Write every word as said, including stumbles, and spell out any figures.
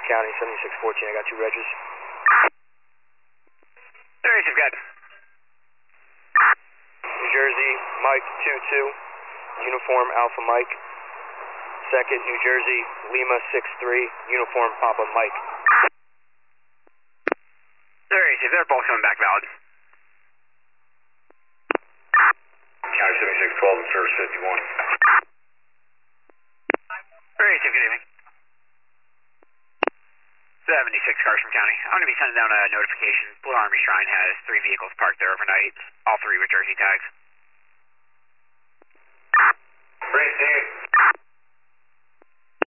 County, seventy-six fourteen, I got two regis. thirty-six, got it. New Jersey, Mike two two, uniform Alpha Mike. Second, New Jersey, Lima six three, uniform Papa Mike. thirty-six, they're both coming back valid. County seventy-six twelve and service fifty-one. thirty-six, good evening. seventy-six Carson County. I'm going to be sending down a notification. Blue Army Shrine has three vehicles parked there overnight, all three with Jersey tags. Great,